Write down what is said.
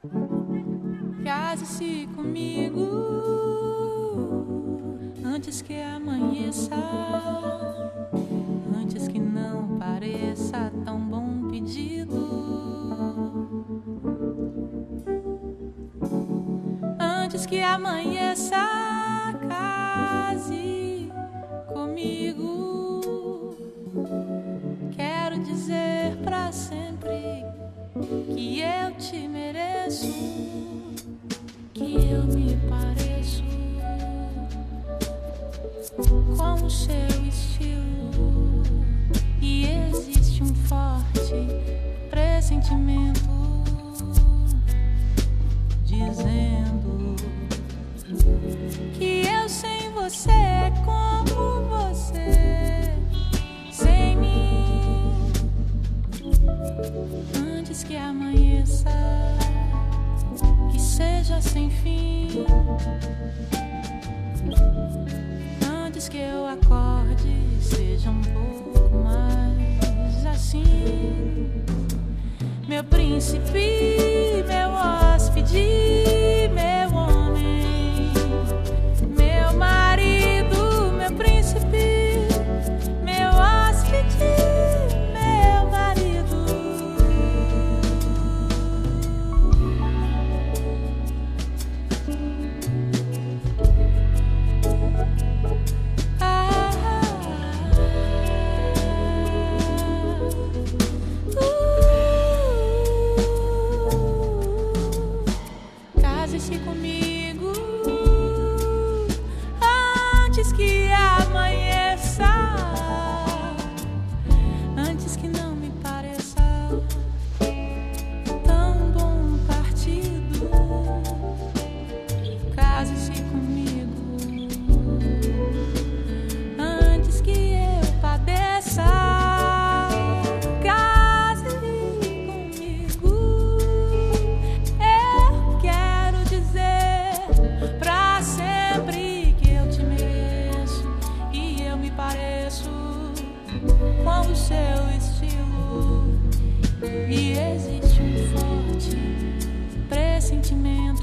Case-se comigo antes que amanheça, antes que não pareça tão bom pedido, antes que amanheça. Case comigo. Quero dizer pra sempre que eu te mereço, que eu me pareço com o seu estilo, e existe um forte pressentimento dizendo que eu sem você é como você sem mim. Antes que amanheça, que seja sem fim, antes que eu acorde, seja um pouco mais assim. Meu príncipe, meu hóspede, meu homem, meu marido, meu príncipe, meu hóspede, meu marido. Case-se comigo antes que amanheça, antes que não me pareça tão bom partido. Case-se comigo antes que eu padeça. Case-se comigo. Eu quero dizer pra sempre que eu te mereço, e eu me pareço com o seu estilo, e existe um forte pressentimento